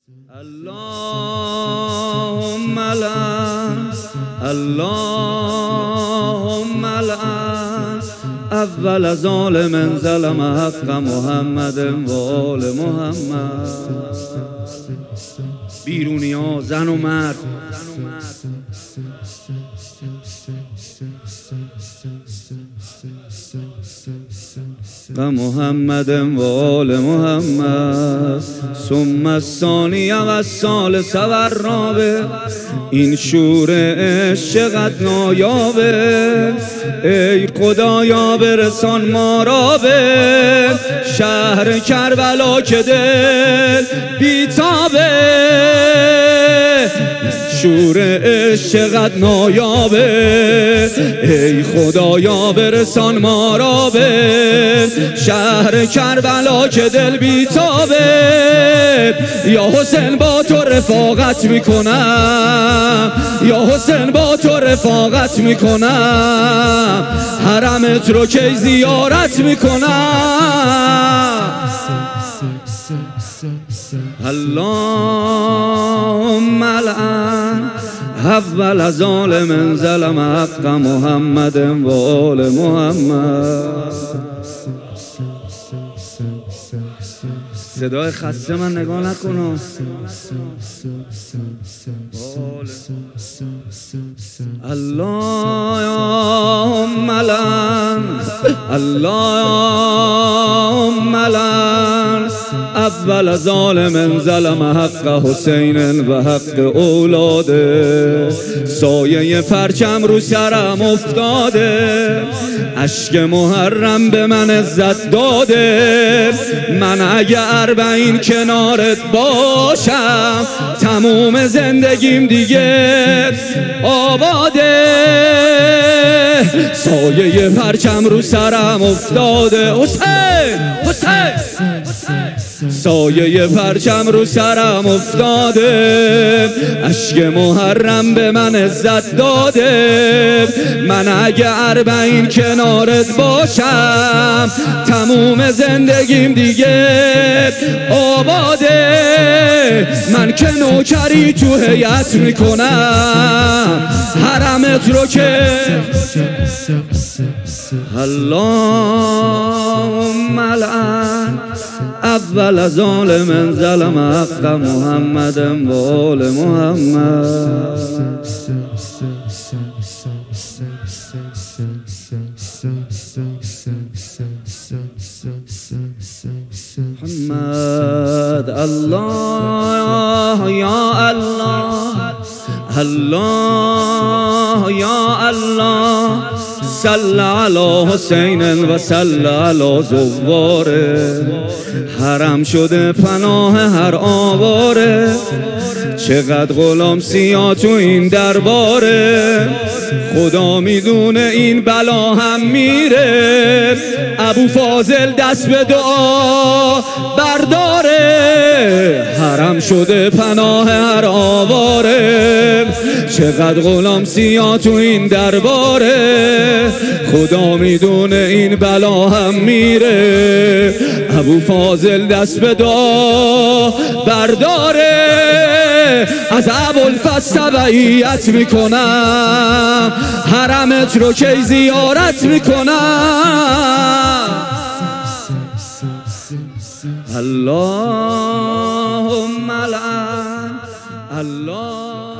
اللهم لعن اللهم لعن اول ظالم ظلم حق محمد و آل محمد. بیرونی ها زن و مرد و محمد و آل محمد. ثم الثانی و الثالث و الرابع. این شور عشق چقدر نایابه، ای خدایا برسان ما را به شهر کربلا که دل بیتابه. شور عشق چقدر نایابه، ای خدایا برسان ما را به شهر کربلا که دل بیتابه. یا حسین با تو رفاقت میکنم، یا حسین با تو رفاقت میکنم، حرمت رو کی زیارت میکنم. اللهم لعن اول ظالم ظلم حق محمد و آل محمد. صدای خسته من نگاه نکنم. اللهم لعن اللهم لعن اول ظالم ظلم حق حسین و حق اولاده. سایه پرچم رو سرم افتاده، اشک محرم به من عزت داده. من اگه 40 کنارت باشم، تموم زندگیم دیگه آباده. سایه پرچم رو سرم افتاده، حسین حسین سایه پرچم رو سرم افتاده، اشک محرم به من عزت داده. من اگه 40 کنارت باشم، تموم زندگیم دیگه آباده. من که نوکری تو هیئت میکنم، حرمت رو که اللهم لعن اول ظالم ظلم حق محمد و آل محمد. محمد الله یا الله، الله یا الله. صل علی حسین و صل علی زواره. حرم شده پناه هر آواره، چقدر غلام سیاه تو این درباره. خدا میدونه این بلا هم میره، ابو فاضل دست به دعا برداره. حرم شده پناه هر آواره، چقدر غلام سیاه تو این درباره. خدا میدونه این بلا هم میره، ابو فاضل دست به دعا برداره. از ابوالفضل تبعیت میکنم، حرمت رو کی زیارت میکنم. اللهم لعن الله